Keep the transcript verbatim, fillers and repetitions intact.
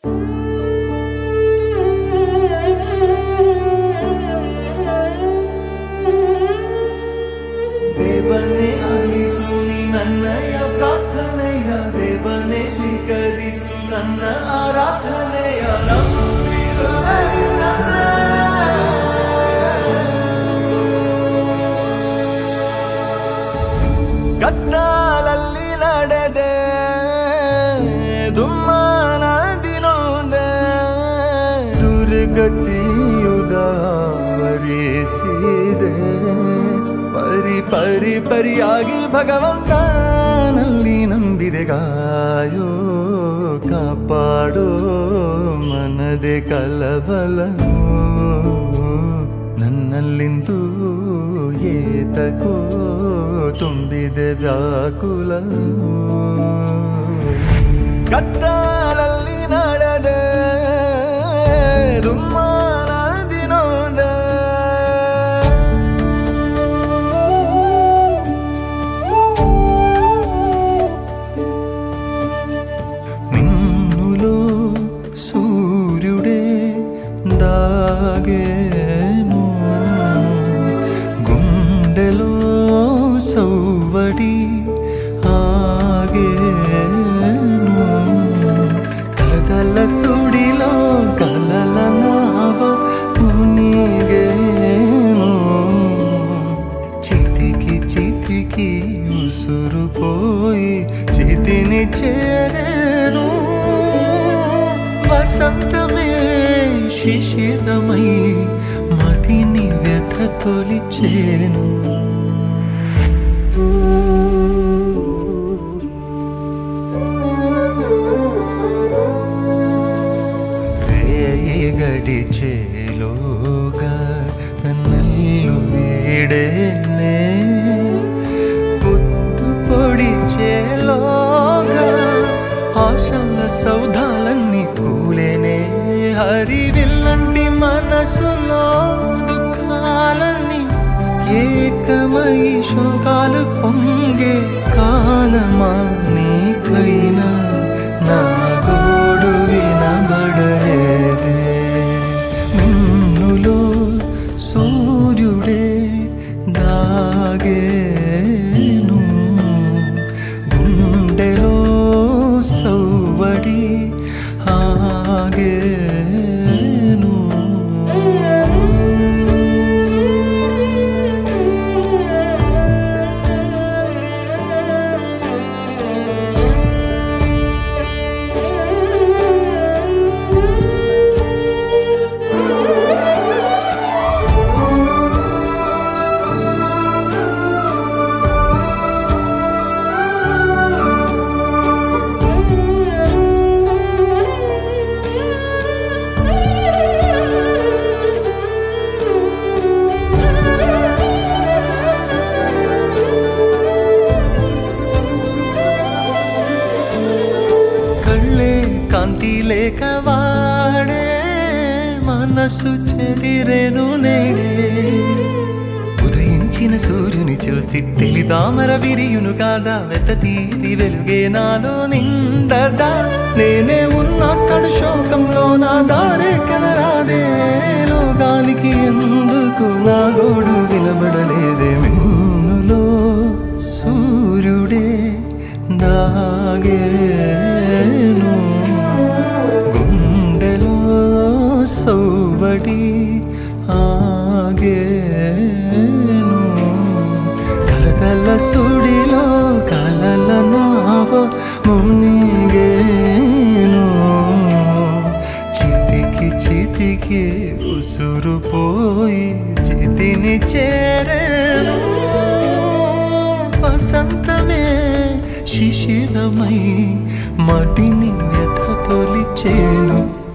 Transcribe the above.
ದೇವನೇ ಆಲಿಸು ನೀ ನನ್ನಯ ಪ್ರಾರ್ಥನೆಯ, ದೇವನೇ ಸ್ವೀಕರಿಸು ನನ್ನ ಆರಾಧನೆಯ. ನಂಬಿರುವೆ ನಿನ್ನನ್ನ, ಕತ್ತಲಲ್ಲಿ ನಡೆದೆ ದುಮ್ಮಾನದಿ ನೊಂದೆ, ದುರ್ಗತಿಯುದಾವರಿಸಿದೆ. ಪರಿ ಪರಿ ಪರಿಯಾಗಿ ಭಗವಂತನಲ್ಲಿ ನಂಬಿದೆ. ಗಾಯೋ ಕಾಪಾಡೋ ಮನದೆ ಕಲಬಲನು, ನನ್ನಲ್ಲಿಂದು ಏತಕೋ ತುಂಬಿದೆ ವ್ಯಾಕುಲನು. ಕತ್ತಲಲ್ಲಿ ನಡೆದೆ ದುಮ್ಮಾನದಿ ನೊಂದೆ, నిన్నులో సూర్యుడే దాగేను, గుండెలో సౌవడి ఆగేను. కలతల సుడిలో కలల నావ మునిగేను, చితికి చితికి ఉసురుపోయి చితిని చేరేను. వసంతమే శిశిరమై మదిని వ్యథ తొలిచేను. రేయి గడిచేలోగా నల్లు వీడేనే, పొద్దు పొడిచేలోగా ఆశల సౌధాలన్నీ కూలేనే. హరివిల్లంటి మనసులో దుఃఖాలన్నీ ఏకమై శోకాలు పొంగే కాలమా నీకైనా నా గోడు వినబడలేదే. నిన్నులో సూర్యుడే దాగేను, గుండెలో సౌవడి ఆగేను. కాంతి లేక వాడే మనసు చెదిరెను నేడే, ఉదయించిన సూర్యుని చూసి తెలిదామర విరియును కాదా, వెత తీరి వెలుగే నాలో నిండదా. నేనే ఉన్నక్కడు శోకంలో నా దారే కనరాదే, లోకానికి ఎందుకు నా గోడు వినబడలేదే. మిన్నులో సూర్యుడే దాగేను, గుండెలో సౌవడి ఆగేను. కలతల సుడిలో కలల నావ మునిగేను, చితికి చితికి ఉసురుపోయి చితిని చేరేను. వసంతమే శిశిరమై మటిని వ్యథ తొలిచేను.